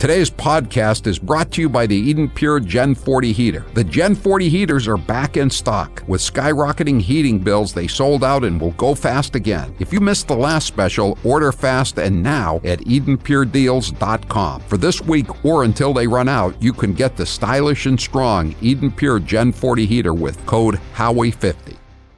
Today's podcast is brought to you by the Eden Pure Gen 40 heater. The Gen 40 heaters are back in stock. With skyrocketing heating bills, they sold out and will go fast again. If you missed the last special, order fast and now at EdenPureDeals.com. For this week or until they run out, you can get the stylish and strong Eden Pure Gen 40 heater with code Howie50.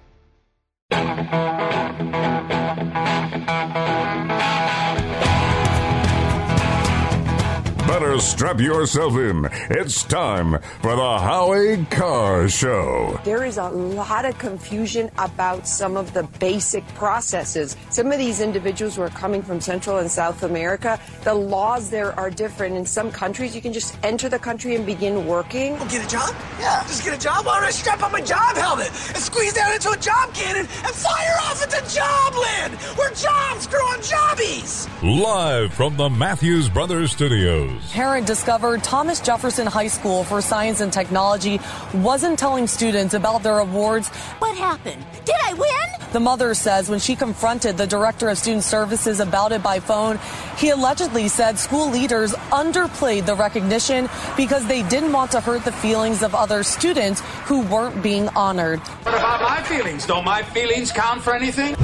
Better strap yourself in. It's time for the Howie Carr Show. There is a lot of confusion about some of the basic processes. Some of these individuals who are coming from Central and South America, the laws there are different. In some countries, you can just enter the country and begin working. Oh, get a job? Yeah. Just get a job? Why don't I strap on my job helmet and squeeze down into a job cannon and fire off into Jobland, where jobs grow on jobbies? Live from the Matthews Brothers Studios. Parent discovered Thomas Jefferson High School for Science and Technology wasn't telling students about their awards. What happened? Did I win? The mother says when she confronted the director of student services about it by phone, he allegedly said school leaders underplayed the recognition because they didn't want to hurt the feelings of other students who weren't being honored. What about my feelings? Don't my feelings count for anything?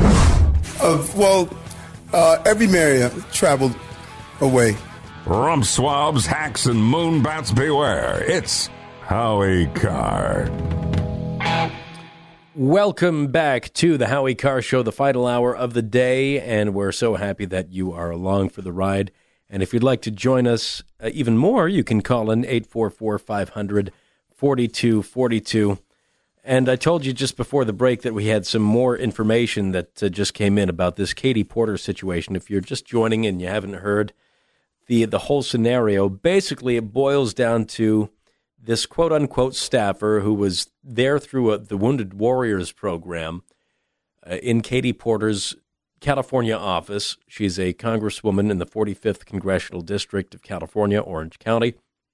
Every mayor traveled away. Rump swabs, hacks, and moonbats beware. It's Howie Carr. Welcome back to the Howie Carr Show, the final hour of the day, and we're so happy that you are along for the ride. And if you'd like to join us even more, you can call in 844-500-4242. And I told you just before the break that we had some more information that just came in about this Katie Porter situation. If you're just joining and you haven't heard the whole scenario, basically it boils down to this quote-unquote staffer who was there through the Wounded Warriors program in Katie Porter's California office. She's a congresswoman in the 45th Congressional District of California, Orange County.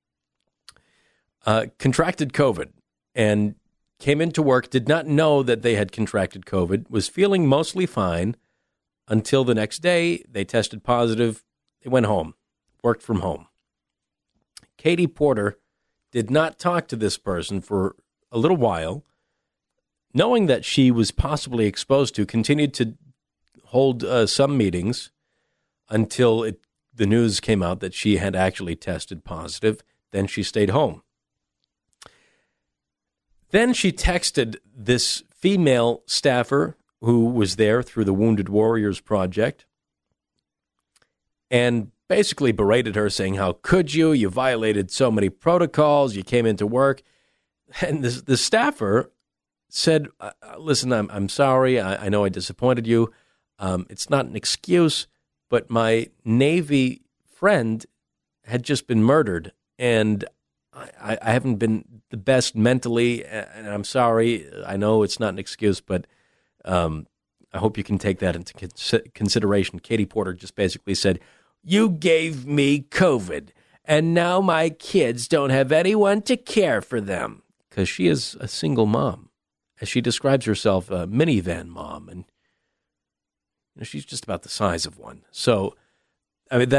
Contracted COVID and came into work, did not know that they had contracted COVID, was feeling mostly fine until the next day. They tested positive. They went home, worked from home. Katie Porter did not talk to this person for a little while, knowing that she was possibly exposed to, continued to hold some meetings until the news came out that she had actually tested positive. Then she stayed home. Then she texted this female staffer who was there through the Wounded Warriors Project and basically berated her, saying, how could you? You violated so many protocols. You came into work. And the staffer said, listen, I'm sorry. I know I disappointed you. It's not an excuse, but my Navy friend had just been murdered, and I haven't been the best mentally, and I'm sorry. I know it's not an excuse, but I hope you can take that into consideration. Katie Porter just basically said, you gave me COVID, and now my kids don't have anyone to care for them, because she is a single mom. As she describes herself, a minivan mom, and she's just about the size of one. So, I mean,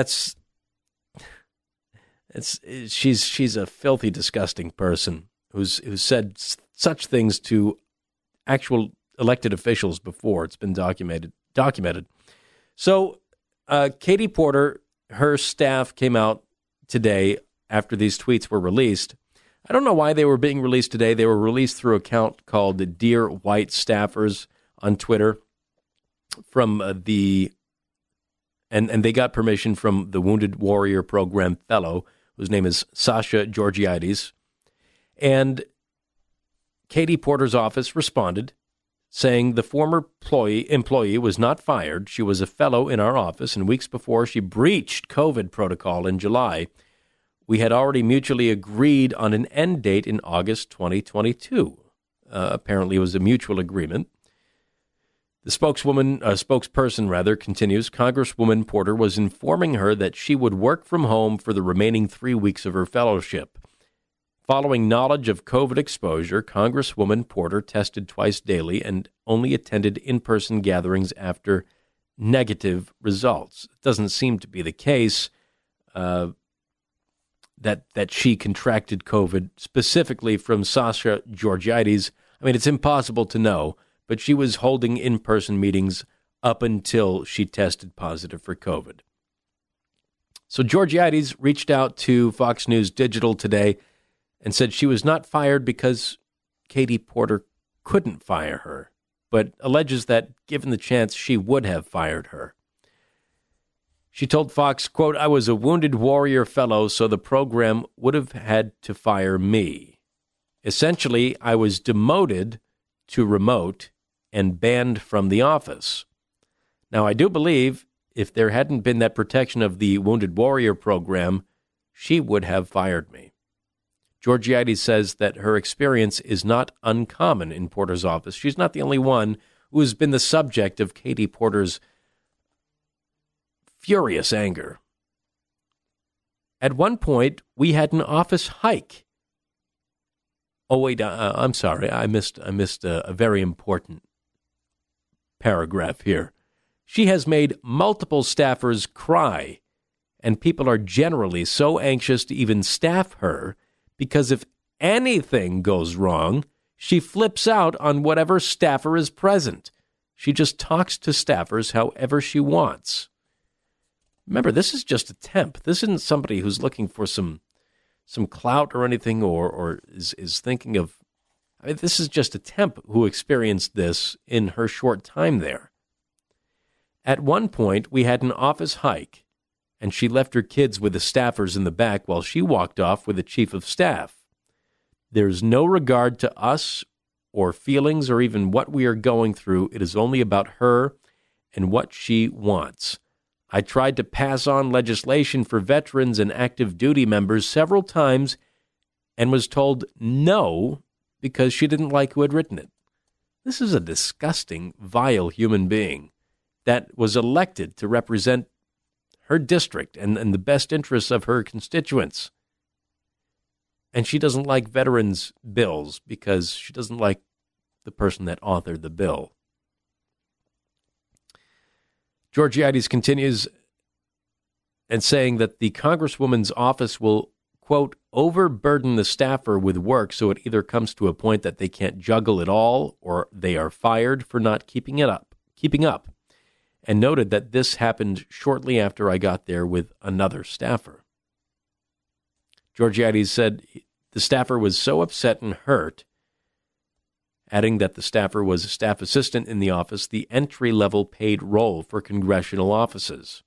she's a filthy, disgusting person who's said such things to actual elected officials before. It's been documented. So, Katie Porter, her staff came out today after these tweets were released. I don't know why they were being released today. They were released through an account called the Dear White Staffers on Twitter from and they got permission from the Wounded Warrior Program fellow, whose name is Sasha Georgiades. And Katie Porter's office responded, saying the former employee was not fired. She was a fellow in our office, and weeks before she breached COVID protocol in July, we had already mutually agreed on an end date in August 2022. Apparently it was a mutual agreement. The spokesperson continues, Congresswoman Porter was informing her that she would work from home for the remaining 3 weeks of her fellowship. Following knowledge of COVID exposure, Congresswoman Porter tested twice daily and only attended in-person gatherings after negative results. It doesn't seem to be the case. that she contracted COVID, specifically from Sasha Georgiades. I mean, it's impossible to know, but she was holding in-person meetings up until she tested positive for COVID. So Georgiades reached out to Fox News Digital today and said she was not fired because Katie Porter couldn't fire her, but alleges that given the chance, she would have fired her. She told Fox, quote, "I was a Wounded Warrior Fellow, so the program would have had to fire me. Essentially, I was demoted to remote and banned from the office. Now, I do believe if there hadn't been that protection of the Wounded Warrior program, she would have fired me." Georgiades says that her experience is not uncommon in Porter's office. She's not the only one who has been the subject of Katie Porter's furious anger. "At one point, we had an office hike." Oh, wait, I'm sorry. I missed a very important paragraph here. "She has made multiple staffers cry, and people are generally so anxious to even staff her because if anything goes wrong, she flips out on whatever staffer is present. She just talks to staffers however she wants." Remember, this is just a temp. This isn't somebody who's looking for some clout or anything or is thinking of... I mean, this is just a temp who experienced this in her short time there. "At one point, we had an office hike, and she left her kids with the staffers in the back while she walked off with the chief of staff. There's no regard to us or feelings or even what we are going through. It is only about her and what she wants. I tried to pass on legislation for veterans and active duty members several times and was told no because she didn't like who had written it." This is a disgusting, vile human being that was elected to represent her district and the best interests of her constituents. And she doesn't like veterans' bills because she doesn't like the person that authored the bill. Georgiades continues and saying that the Congresswoman's office will, quote, "overburden the staffer with work so it either comes to a point that they can't juggle it all or they are fired for not keeping up, and noted that this happened shortly after I got there with another staffer. Georgiades said the staffer was so upset and hurt, adding that the staffer was a staff assistant in the office, the entry-level paid role for congressional offices.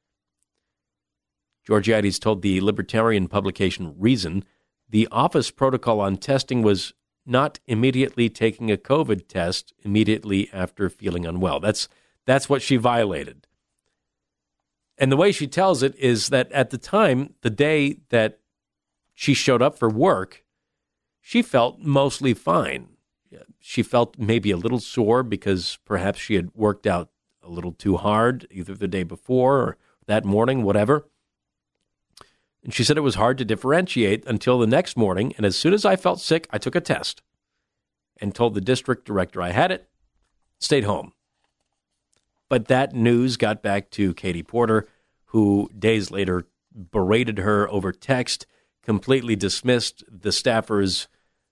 Georgiades told the libertarian publication Reason the office protocol on testing was not immediately taking a COVID test immediately after feeling unwell. That's what she violated. And the way she tells it is that at the time, the day that she showed up for work, she felt mostly fine. She felt maybe a little sore because perhaps she had worked out a little too hard, either the day before or that morning, whatever. And she said it was hard to differentiate until the next morning, and as soon as I felt sick, I took a test and told the district director I had it, stayed home. But that news got back to Katie Porter, who days later berated her over text, completely dismissed the staffer's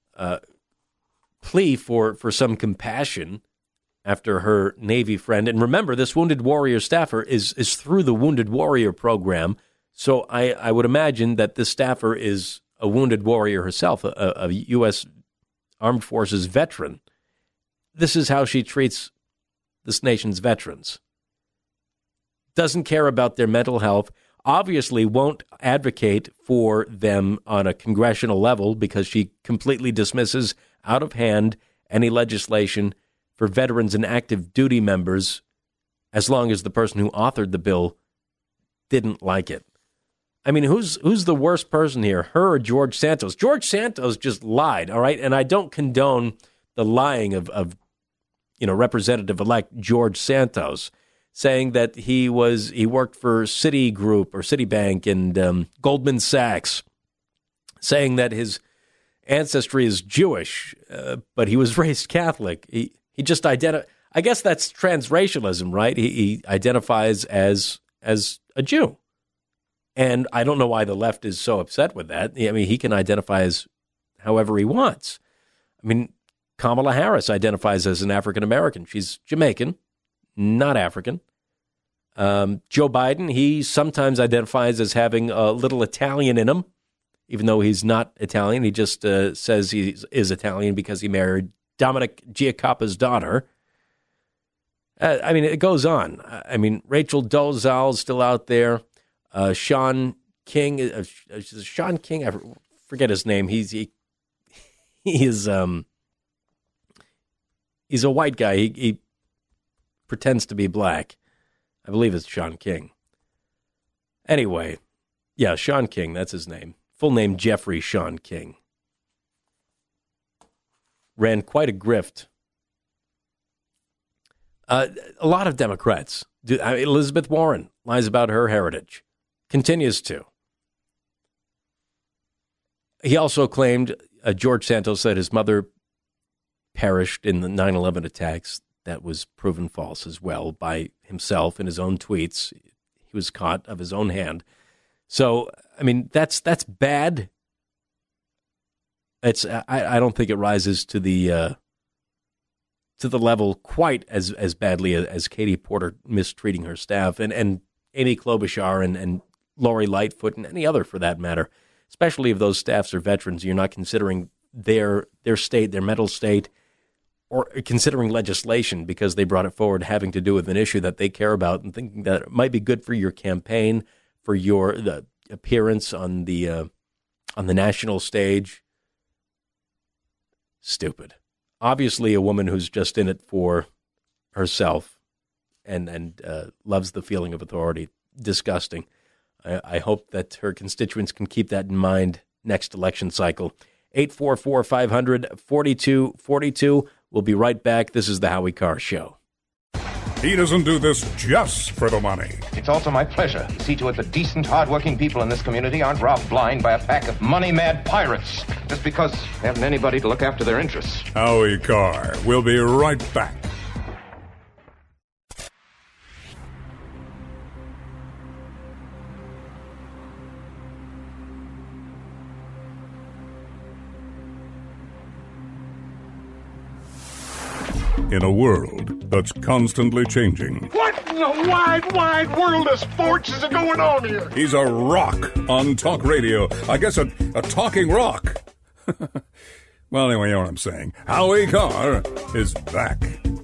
plea for some compassion after her Navy friend. And remember, this Wounded Warrior staffer is through the Wounded Warrior program, so I would imagine that this staffer is a Wounded Warrior herself, a U.S. Armed Forces veteran. This is how she treats this nation's veterans. Doesn't care about their mental health, obviously won't advocate for them on a congressional level because she completely dismisses out of hand any legislation for veterans and active duty members as long as the person who authored the bill didn't like it. I mean, who's the worst person here, her or George Santos? George Santos just lied, all right? And I don't condone the lying of Representative-elect George Santos, saying that he worked for Citigroup or Citibank and Goldman Sachs, saying that his ancestry is Jewish, but he was raised Catholic. He just I guess that's transracialism, right? He identifies as a Jew. And I don't know why the left is so upset with that. I mean, he can identify as however he wants. I mean, Kamala Harris identifies as an African American. She's Jamaican, not African. Joe Biden, he sometimes identifies as having a little Italian in him, even though he's not Italian. He just says he is Italian because he married Dominic Giacoppa's daughter. I mean, it goes on. I mean, Rachel Dolezal is still out there. Sean King, Sean King, I forget his name. He's a white guy. He pretends to be black. I believe it's Sean King. Anyway, yeah, Sean King, that's his name. Full name, Jeffrey Sean King. Ran quite a grift. A lot of Democrats. Elizabeth Warren lies about her heritage. Continues to. He also claimed, George Santos said his mother perished in the 9/11 attacks. That was proven false as well by himself in his own tweets. He was caught of his own hand. So, I mean, that's bad. I don't think it rises to the level quite as badly as Katie Porter mistreating her staff and Amy Klobuchar and Lori Lightfoot and any other for that matter, especially if those staffs are veterans. You're not considering their state, their mental state, or considering legislation because they brought it forward having to do with an issue that they care about and thinking that it might be good for your campaign, for the appearance on the national stage. Stupid. Obviously, a woman who's just in it for herself and loves the feeling of authority. Disgusting. I hope that her constituents can keep that in mind next election cycle. 844-500-4242. We'll be right back. This is the Howie Carr Show. He doesn't do this just for the money. It's also my pleasure to see to it that decent, hard-working people in this community aren't robbed blind by a pack of money-mad pirates just because they haven't anybody to look after their interests. Howie Carr. We'll be right back. In a world that's constantly changing. What in the wide world of sports is going on here? He's a rock on talk radio. I guess a talking rock. Well, anyway, you know what I'm saying. Howie Carr is back.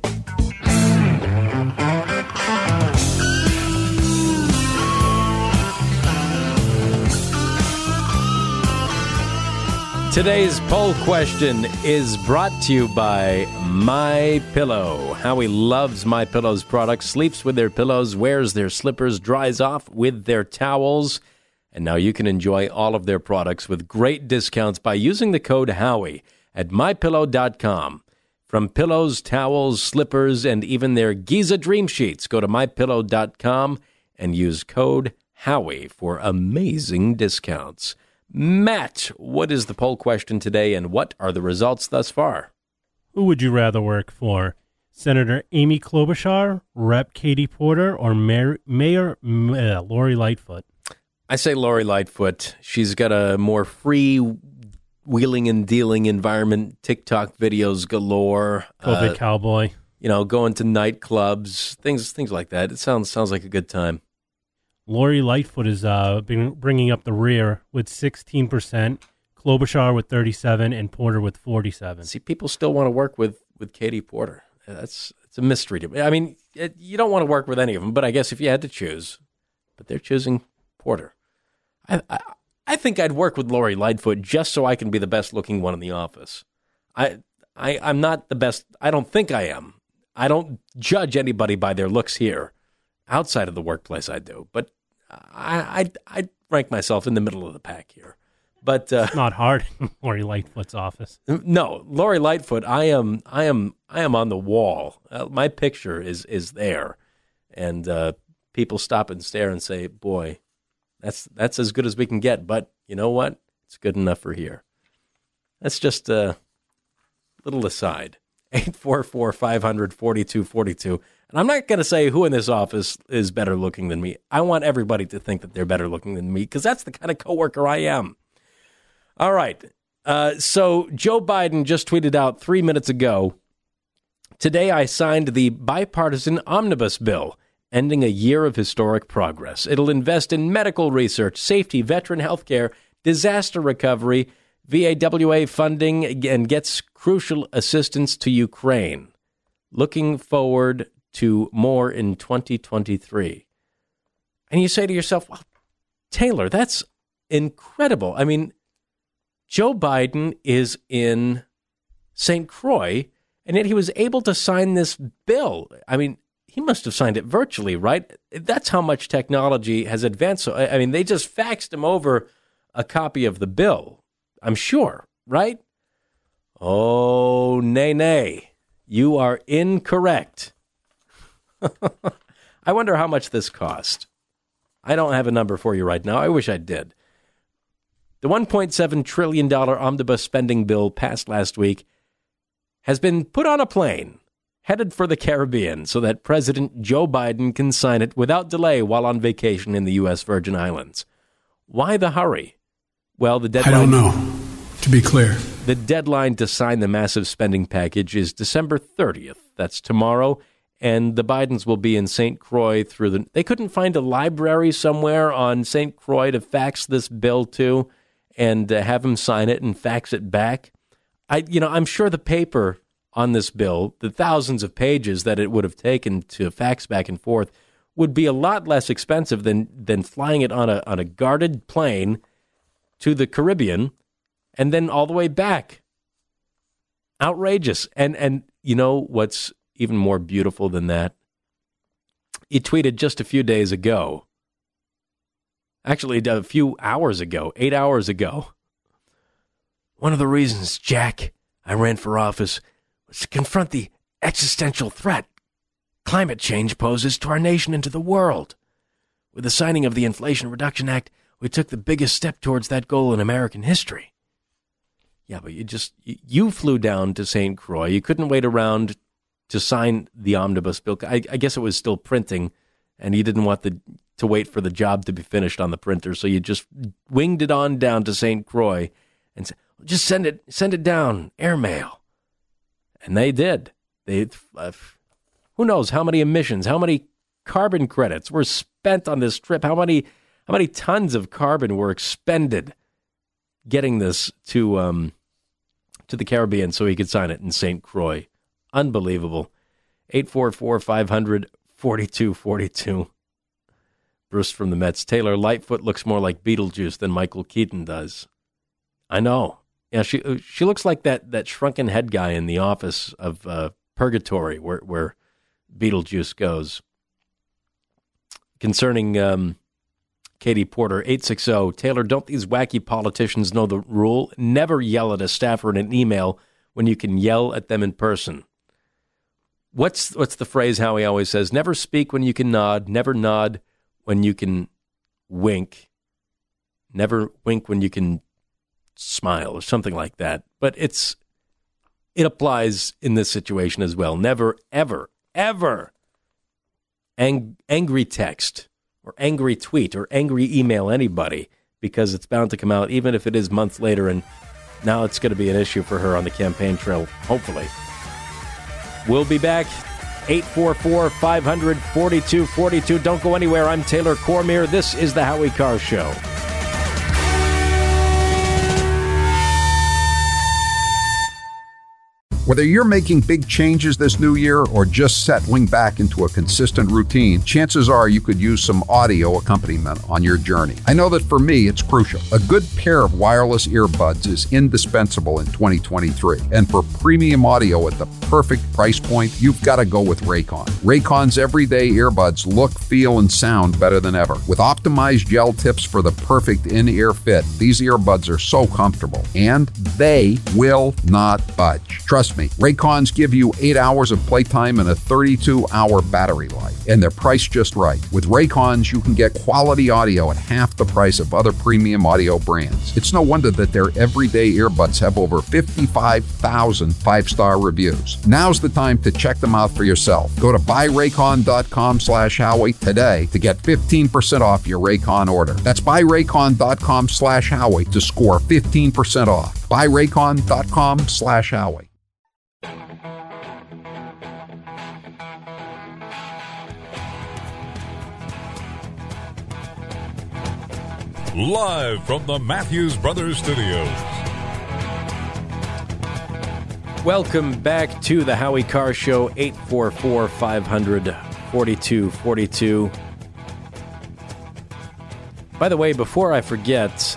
Today's poll question is brought to you by MyPillow. Howie loves MyPillow's products, sleeps with their pillows, wears their slippers, dries off with their towels. And now you can enjoy all of their products with great discounts by using the code Howie at MyPillow.com. From pillows, towels, slippers, and even their Giza Dream Sheets, go to MyPillow.com and use code Howie for amazing discounts. Matt, what is the poll question today, and what are the results thus far? Who would you rather work for? Senator Amy Klobuchar, Rep. Katie Porter, or Mayor Lori Lightfoot? I say Lori Lightfoot. She's got a more free wheeling and dealing environment, TikTok videos galore. COVID cowboy. Going to nightclubs, things like that. It sounds like a good time. Lori Lightfoot is bringing up the rear with 16%, Klobuchar with 37%, and Porter with 47%. See, people still want to work with Katie Porter. It's a mystery to me. I mean, you don't want to work with any of them, but I guess if you had to choose, but they're choosing Porter. I think I'd work with Lori Lightfoot just so I can be the best looking one in the office. I'm not the best. I don't think I am. I don't judge anybody by their looks here. Outside of the workplace, I do, but I rank myself in the middle of the pack here. But it's not hard in Lori Lightfoot's office. No, Lori Lightfoot, I am on the wall. My picture is there, and people stop and stare and say, "Boy, that's as good as we can get." But you know what? It's good enough for here. That's just a little aside. 844-500-4242. And I'm not going to say who in this office is better looking than me. I want everybody to think that they're better looking than me because that's the kind of coworker I am. All right. So Joe Biden just tweeted out 3 minutes ago, "Today I signed the bipartisan omnibus bill, ending a year of historic progress. It'll invest in medical research, safety, veteran health care, disaster recovery, VAWA funding, and gets crucial assistance to Ukraine. Looking forward to more in 2023. And you say to yourself, well, Taylor, that's incredible. I mean, Joe Biden is in St. Croix, and yet he was able to sign this bill. I mean, he must have signed it virtually, right? That's how much technology has advanced. So, I mean, they just faxed him over a copy of the bill, I'm sure, right? Oh, nay. You are incorrect. I wonder how much this cost. I don't have a number for you right now. I wish I did. The $1.7 trillion omnibus spending bill passed last week has been put on a plane headed for the Caribbean so that President Joe Biden can sign it without delay while on vacation in the U.S. Virgin Islands. Why the hurry? Well, the deadline... I don't know, to be clear. The deadline to sign the massive spending package is December 30th. That's tomorrow. And the Bidens will be in St. Croix through the... They couldn't find a library somewhere on St. Croix to fax this bill to and have him sign it and fax it back. I'm sure the paper on this bill, the thousands of pages that it would have taken to fax back and forth, would be a lot less expensive than flying it on a guarded plane to the Caribbean and then all the way back. Outrageous. And you know what's even more beautiful than that? He tweeted just a few days ago, actually a few hours ago, 8 hours ago, "One of the reasons, Jack, I ran for office was to confront the existential threat climate change poses to our nation and to the world. With the signing of the Inflation Reduction Act, we took the biggest step towards that goal in American history." Yeah, but you flew down to St. Croix. You couldn't wait around to sign the omnibus bill. I guess it was still printing, and you didn't want to wait for the job to be finished on the printer, so you just winged it on down to St. Croix and said, "Just send it down, airmail." And they did. Who knows how many emissions, how many carbon credits were spent on this trip, how many tons of carbon were expended getting this to the Caribbean so he could sign it in St. Croix. Unbelievable. 844-500-4242. Bruce from the Mets. "Taylor, Lightfoot looks more like Beetlejuice than Michael Keaton does." I know. Yeah, she looks like that shrunken head guy in the office of Purgatory where Beetlejuice goes. Concerning Katie Porter, 860, "Taylor, don't these wacky politicians know the rule? Never yell at a staffer in an email when you can yell at them in person." What's the phrase Howie always says? Never speak when you can nod. Never nod when you can wink. Never wink when you can smile or something like that. But it applies in this situation as well. Never, ever, ever angry text or angry tweet or angry email anybody, because it's bound to come out even if it is months later, and now it's going to be an issue for her on the campaign trail, hopefully. We'll be back. 844-500-4242. Don't go anywhere. I'm Taylor Cormier. This is The Howie Carr Show. Whether you're making big changes this new year or just settling back into a consistent routine, chances are you could use some audio accompaniment on your journey. I know that for me, it's crucial. A good pair of wireless earbuds is indispensable in 2023. And for premium audio at the perfect price point, you've got to go with Raycon. Raycon's everyday earbuds look, feel, and sound better than ever. With optimized gel tips for the perfect in-ear fit, these earbuds are so comfortable, and they will not budge. Trust me, me. Raycons give you 8 hours of playtime and a 32-hour battery life, and they're priced just right. With Raycons, you can get quality audio at half the price of other premium audio brands. It's no wonder that their everyday earbuds have over 55,000 5-star reviews. Now's the time to check them out for yourself. Go to buyraycon.com/Howie today to get 15% off your Raycon order. That's buyraycon.com/Howie to score 15% off. buyraycon.com/Howie. Live from the Matthews Brothers Studios. Welcome back to the Howie Carr Show, 844-500-4242. By the way, before I forget,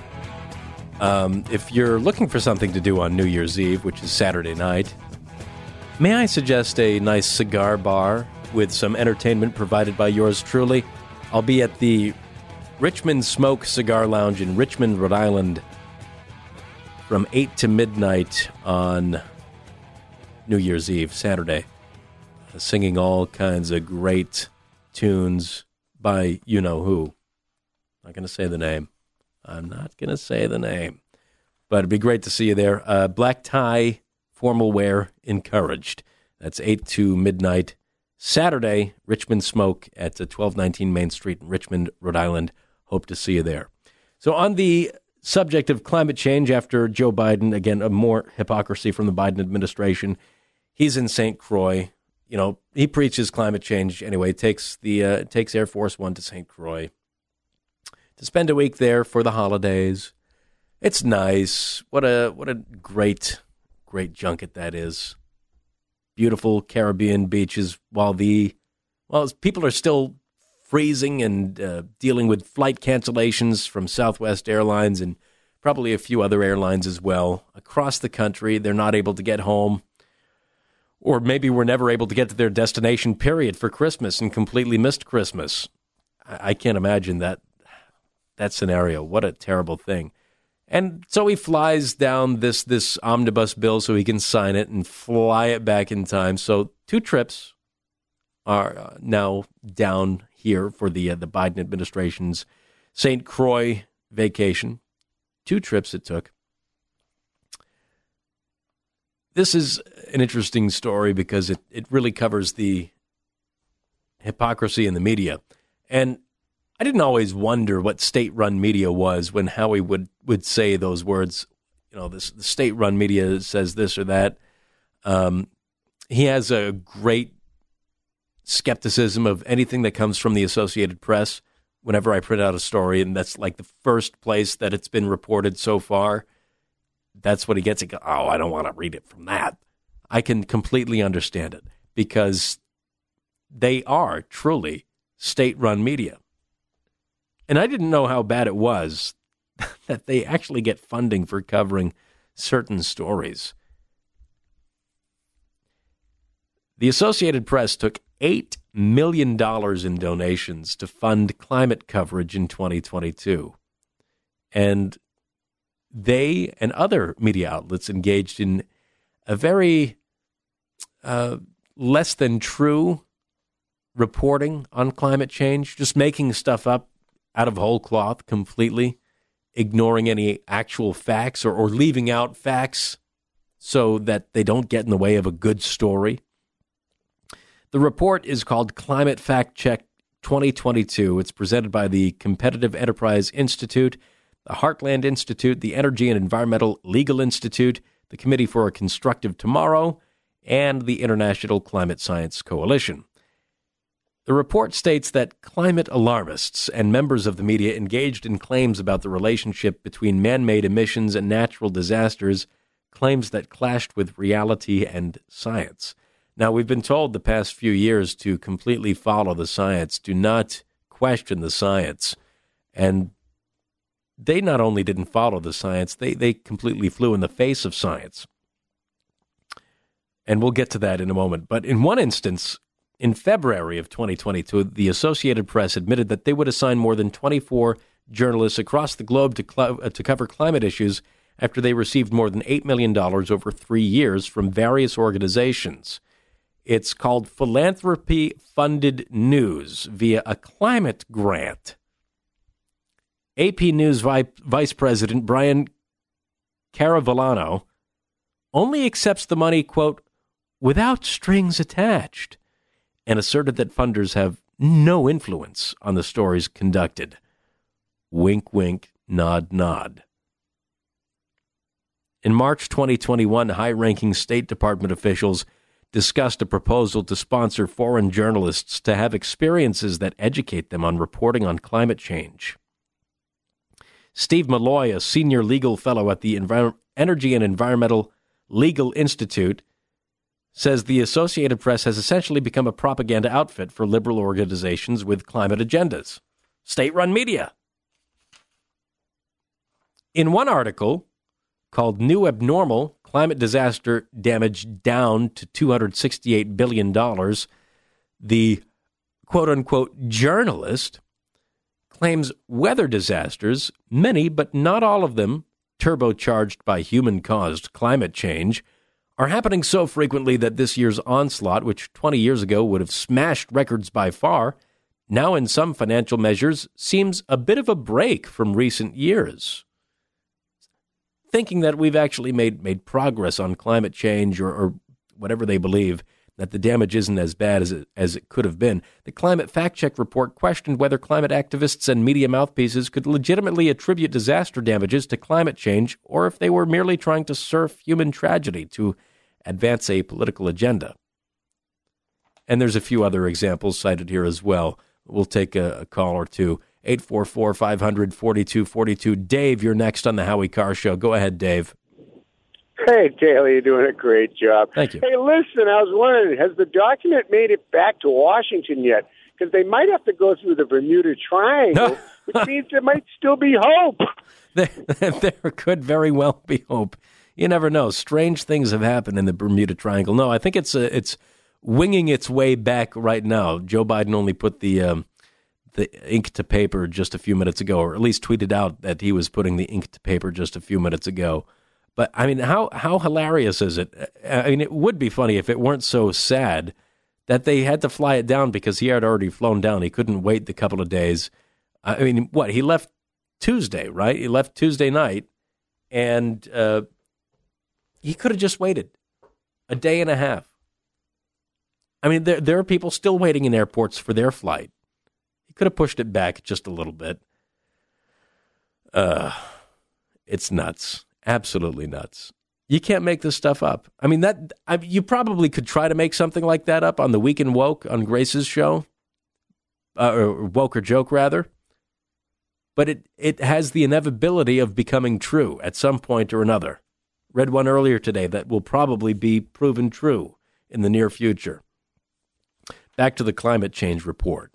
if you're looking for something to do on New Year's Eve, which is Saturday night, may I suggest a nice cigar bar with some entertainment provided by yours truly? I'll be at the Richmond Smoke Cigar Lounge in Richmond, Rhode Island from 8 to midnight on New Year's Eve, Saturday, singing all kinds of great tunes by you-know-who. Not going to say the name. I'm not going to say the name. But it'd be great to see you there. Black tie, formal wear, encouraged. That's 8 to midnight, Saturday, Richmond Smoke at 1219 Main Street in Richmond, Rhode Island. Hope to see you there. So on the subject of climate change, after Joe Biden, again, more hypocrisy from the Biden administration, he's in St. Croix. You know, he preaches climate change anyway, takes Air Force One to St. Croix to spend a week there for the holidays. It's nice. What a great junket that is. Beautiful Caribbean beaches while people are still freezing and dealing with flight cancellations from Southwest Airlines and probably a few other airlines as well. Across the country, they're not able to get home. Or maybe were never able to get to their destination, period, for Christmas and completely missed Christmas. I can't imagine that scenario. What a terrible thing. And so he flies down this omnibus bill so he can sign it and fly it back in time. So 2 trips are now down here for the Biden administration's St. Croix vacation. 2 trips it took. This is an interesting story because it really covers the hypocrisy in the media. And I didn't always wonder what state-run media was when Howie would say those words. You know, the state-run media says this or that. He has a great skepticism of anything that comes from the Associated Press. Whenever I print out a story, and that's like the first place that it's been reported so far, that's what he gets. He goes, oh, I don't want to read it from that. I can completely understand it because they are truly state-run media. And I didn't know how bad it was that they actually get funding for covering certain stories. The Associated Press took $8 million in donations to fund climate coverage in 2022. And they and other media outlets engaged in a very less than true reporting on climate change, just making stuff up out of whole cloth completely, ignoring any actual facts or leaving out facts so that they don't get in the way of a good story. The report is called Climate Fact Check 2022. It's presented by the Competitive Enterprise Institute, the Heartland Institute, the Energy and Environmental Legal Institute, the Committee for a Constructive Tomorrow, and the International Climate Science Coalition. The report states that climate alarmists and members of the media engaged in claims about the relationship between man-made emissions and natural disasters, claims that clashed with reality and science. Now, we've been told the past few years to completely follow the science, do not question the science. And they not only didn't follow the science, they completely flew in the face of science. And we'll get to that in a moment. But in one instance, in February of 2022, the Associated Press admitted that they would assign more than 24 journalists across the globe to cover climate issues after they received more than $8 million over 3 years from various organizations. It's called Philanthropy-Funded News via a climate grant. AP News Vice President Brian Caravallano only accepts the money, quote, without strings attached, and asserted that funders have no influence on the stories conducted. Wink, wink, nod, nod. In March 2021, high-ranking State Department officials discussed a proposal to sponsor foreign journalists to have experiences that educate them on reporting on climate change. Steve Malloy, a senior legal fellow at the Energy and Environmental Legal Institute, says the Associated Press has essentially become a propaganda outfit for liberal organizations with climate agendas. State-run media. In one article called New Abnormal, Climate Disaster Damage Down to $268 billion, the quote-unquote journalist claims weather disasters, many but not all of them turbocharged by human-caused climate change, are happening so frequently that this year's onslaught, which 20 years ago would have smashed records by far, now in some financial measures seems a bit of a break from recent years. Thinking that we've actually made progress on climate change or whatever they believe, that the damage isn't as bad as it could have been, the Climate Fact Check report questioned whether climate activists and media mouthpieces could legitimately attribute disaster damages to climate change or if they were merely trying to surf human tragedy to advance a political agenda. And there's a few other examples cited here as well. We'll take a call or two. 844-500-4242. Dave, you're next on the Howie Carr Show. Go ahead, Dave. Hey, Taylor, you're doing a great job. Thank you. Hey, listen, I was wondering, has the document made it back to Washington yet? Because they might have to go through the Bermuda Triangle, which means there might still be hope. There could very well be hope. You never know. Strange things have happened in the Bermuda Triangle. No, I think it's winging its way back right now. Joe Biden only put the ink to paper just a few minutes ago, or at least tweeted out that he was putting the ink to paper just a few minutes ago. But, I mean, how hilarious is it? I mean, it would be funny if it weren't so sad that they had to fly it down because he had already flown down. He couldn't wait the couple of days. I mean, what? He left Tuesday, right? He left Tuesday night, and he could have just waited a day and a half. I mean, there are people still waiting in airports for their flight. He could have pushed it back just a little bit. It's nuts. Absolutely nuts. You can't make this stuff up. I mean, you probably could try to make something like that up on the Week in Woke on Grace's show, or Woke or Joke, rather. But it has the inevitability of becoming true at some point or another. Read one earlier today that will probably be proven true in the near future. Back to the climate change report.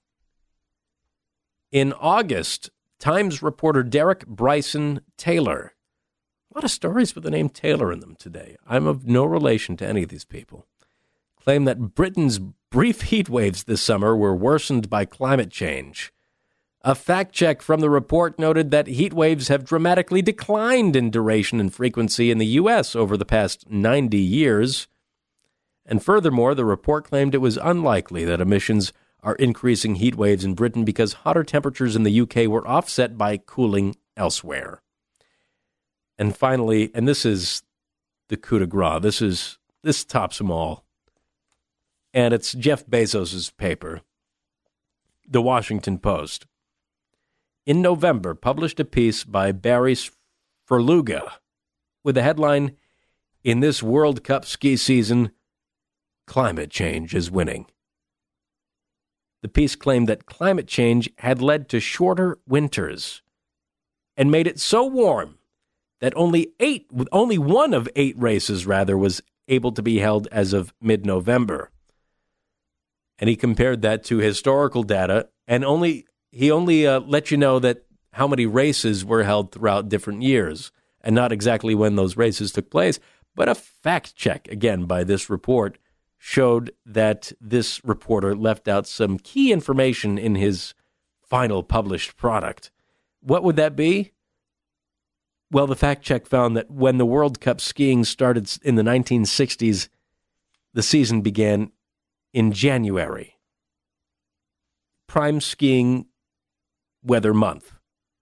In August, Times reporter Derek Bryson Taylor, a lot of stories with the name Taylor in them today. I'm of no relation to any of these people. Claim that Britain's brief heat waves this summer were worsened by climate change. A fact check from the report noted that heat waves have dramatically declined in duration and frequency in the U.S. over the past 90 years. And furthermore, the report claimed it was unlikely that emissions are increasing heat waves in Britain because hotter temperatures in the UK were offset by cooling elsewhere. And finally, and this is the coup de grace, this tops them all, and it's Jeff Bezos' paper, The Washington Post. In November, published a piece by Barry Svrluga with the headline, "In this World Cup ski season, climate change is winning." The piece claimed that climate change had led to shorter winters and made it so warm that only one of 8 races, was able to be held as of mid-November. And he compared that to historical data, and he only let you know that how many races were held throughout different years, and not exactly when those races took place. But a fact check, again, by this report showed that this reporter left out some key information in his final published product. What would that be? Well, the fact check found that when the World Cup skiing started in the 1960s, the season began in January. Prime skiing weather month.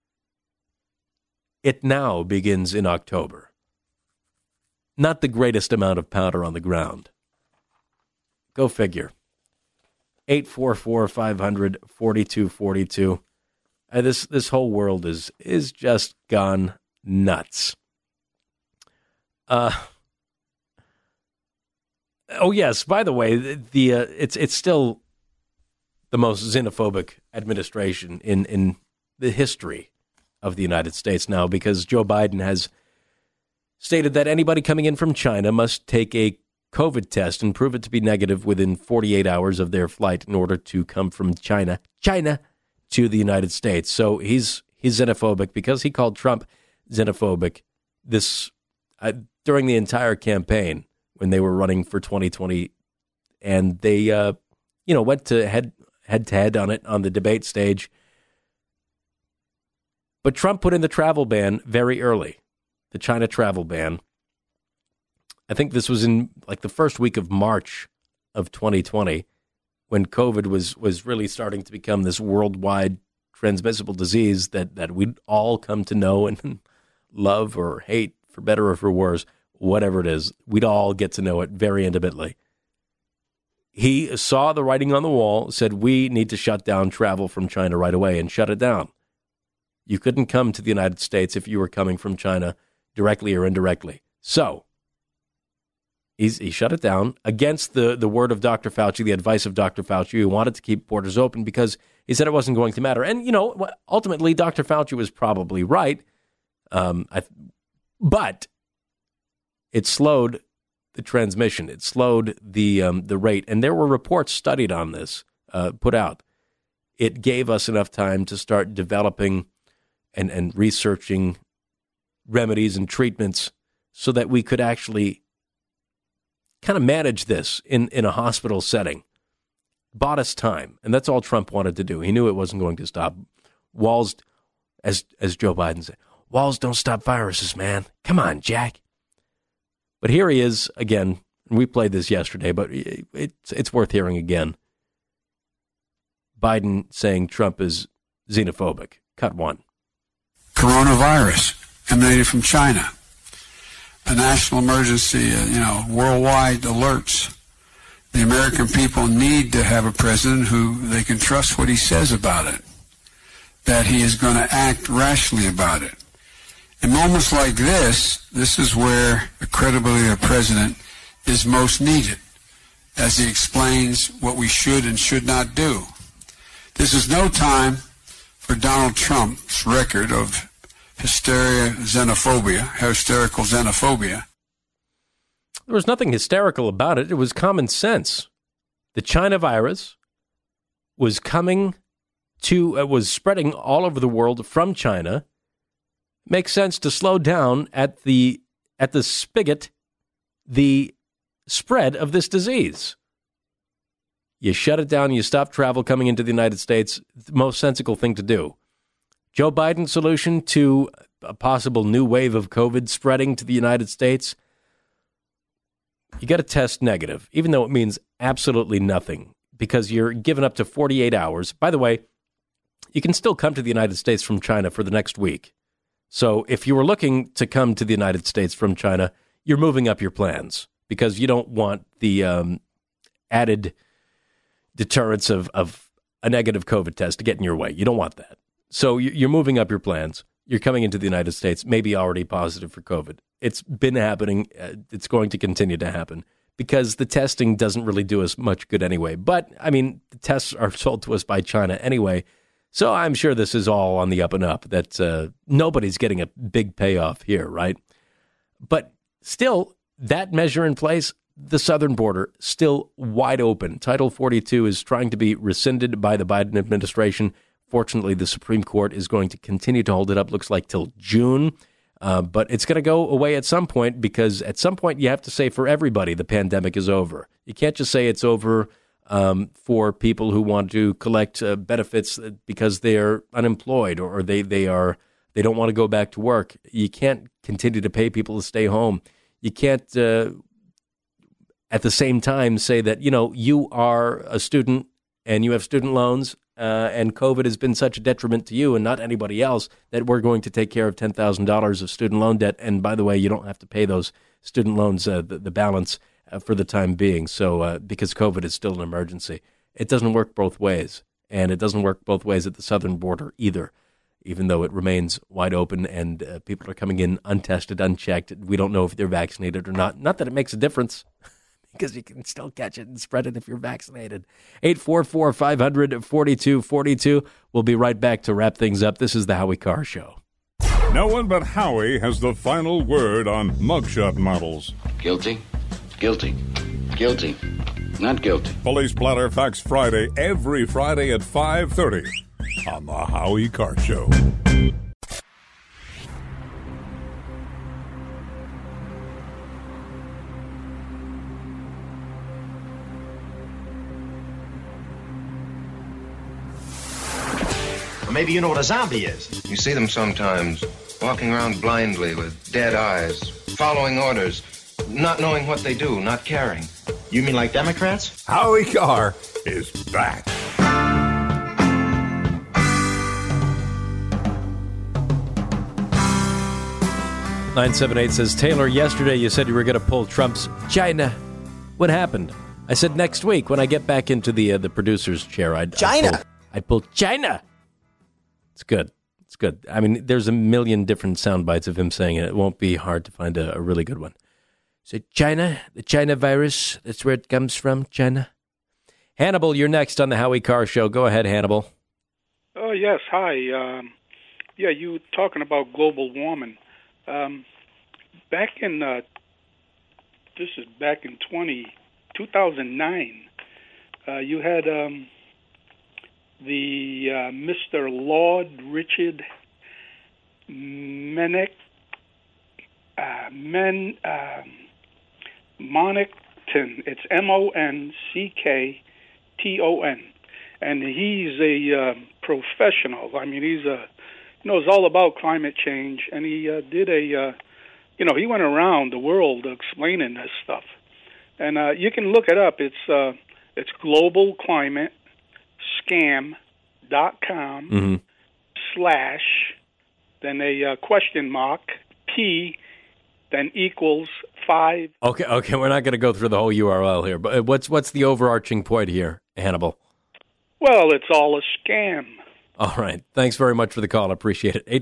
It now begins in October. Not the greatest amount of powder on the ground. Go figure. 844-500-4242. This whole world is just gone nuts. Oh yes, by the way, it's still the most xenophobic administration in the history of the United States now, because Joe Biden has stated that anybody coming in from China must take a COVID test and prove it to be negative within 48 hours of their flight in order to come from China to the United States. So he's xenophobic because he called Trump xenophobic during the entire campaign when they were running for 2020, and they went to head to head on it on the debate stage. But Trump put in the travel ban very early, the China travel ban. I think this was in like the first week of March of 2020, when COVID was really starting to become this worldwide transmissible disease that we'd all come to know and love or hate, for better or for worse, whatever it is. We'd all get to know it very intimately. He saw the writing on the wall, said we need to shut down travel from China right away, and shut it down. You couldn't come to the United States if you were coming from China directly or indirectly. So he shut it down against the word of Dr. Fauci, the advice of Dr. Fauci, who wanted to keep borders open because he said it wasn't going to matter. And, ultimately, Dr. Fauci was probably right. But it slowed the transmission. It slowed the rate. And there were reports studied on this, put out. It gave us enough time to start developing and researching remedies and treatments so that we could actually kind of manage this in a hospital setting. Bought us time. And that's all Trump wanted to do. He knew it wasn't going to stop. Walls, as Joe Biden said, walls don't stop viruses, man. Come on, Jack. But here he is again. We played this yesterday, but it's worth hearing again. Biden saying Trump is xenophobic. Cut one. Coronavirus emanated from China. A national emergency, worldwide alerts. The American people need to have a president who they can trust what he says about it, that he is going to act rationally about it. In moments like this is where the credibility of the president is most needed, as he explains what we should and should not do. This is no time for Donald Trump's record of hysterical xenophobia. There was nothing hysterical about it. It was common sense. The China virus was was spreading all over the world from China. Makes sense to slow down at the spigot the spread of this disease. You shut it down, you stop travel coming into the United States, the most sensible thing to do. Joe Biden's solution to a possible new wave of COVID spreading to the United States, you got to test negative, even though it means absolutely nothing, because you're given up to 48 hours. By the way, you can still come to the United States from China for the next week. So if you were looking to come to the United States from China, you're moving up your plans because you don't want the added deterrence of a negative COVID test to get in your way. You don't want that. So you're moving up your plans. You're coming into the United States, maybe already positive for COVID. It's been happening. It's going to continue to happen because the testing doesn't really do us much good anyway. But, the tests are sold to us by China anyway. So I'm sure this is all on the up and up, that nobody's getting a big payoff here, right? But still, that measure in place, the southern border still wide open. Title 42 is trying to be rescinded by the Biden administration. Fortunately, the Supreme Court is going to continue to hold it up, looks like till June. But it's going to go away at some point, because at some point you have to say for everybody the pandemic is over. You can't just say it's over for people who want to collect benefits because they're unemployed or they are They don't want to go back to work. You can't continue to pay people to stay home. You can't, at the same time, say that, you are a student and you have student loans and COVID has been such a detriment to you and not anybody else that we're going to take care of $10,000 of student loan debt. And by the way, you don't have to pay those student loans, the balance for the time being. So because COVID is still an emergency, it doesn't work both ways. And it doesn't work both ways at the southern border either, even though it remains wide open and people are coming in untested, unchecked. We don't know if they're vaccinated or not. Not that it makes a difference, because you can still catch it and spread it if you're vaccinated. 844-500-4242. We'll be right back to wrap things up. This is the Howie Carr Show. No one but Howie has the final word on mugshot models. Guilty. Guilty. Guilty. Not guilty. Police Blotter Facts Friday, every Friday at 5:30 on the Howie Carr Show. Maybe you know what a zombie is. You see them sometimes, walking around blindly with dead eyes, following orders, not knowing what they do, not caring. You mean like Democrats? Howie Carr is back. 978 says, Taylor, yesterday you said you were going to pull Trump's China. What happened? I said next week when I get back into the producer's chair, I'd pull China. It's good. It's good. I mean, there's a million different sound bites of him saying it. It won't be hard to find a really good one. So China, the China virus, that's where it comes from, China. Hannibal, you're next on the Howie Carr Show. Go ahead, Hannibal. Oh, yes. Hi. You talking about global warming. Back in 2009, you had the Mr. Lord Richard Monckton. It's Monckton, and he's a professional. I mean, he knows all about climate change, and he did he went around the world explaining this stuff. And you can look it up. It's globalclimatescam.com / then a question mark P then equals 5. Okay, we're not going to go through the whole URL here, but what's the overarching point here, Hannibal? Well, it's all a scam. All right. Thanks very much for the call. I appreciate it.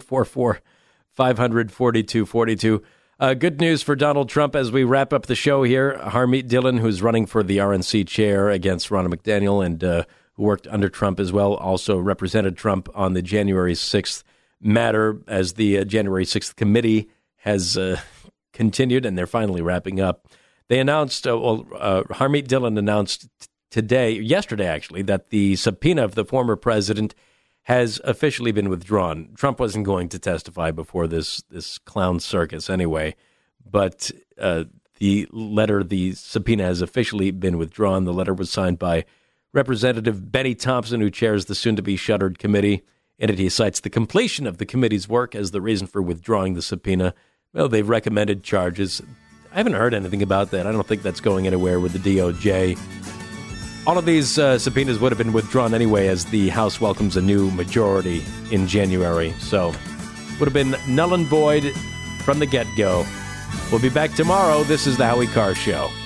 844-500-4242. Good news for Donald Trump as we wrap up the show here. Harmeet Dillon, who's running for the RNC chair against Ronna McDaniel and who worked under Trump as well, also represented Trump on the January 6th matter as the January 6th committee has continued, and they're finally wrapping up. They announced, Harmeet Dillon announced yesterday actually, that the subpoena of the former president has officially been withdrawn. Trump wasn't going to testify before this clown circus anyway, but the subpoena has officially been withdrawn. The letter was signed by Representative Benny Thompson, who chairs the soon-to-be shuttered committee. And he cites the completion of the committee's work as the reason for withdrawing the subpoena. Well, they've recommended charges. I haven't heard anything about that. I don't think that's going anywhere with the DOJ. All of these subpoenas would have been withdrawn anyway as the House welcomes a new majority in January. So would have been null and void from the get-go. We'll be back tomorrow. This is the Howie Carr Show.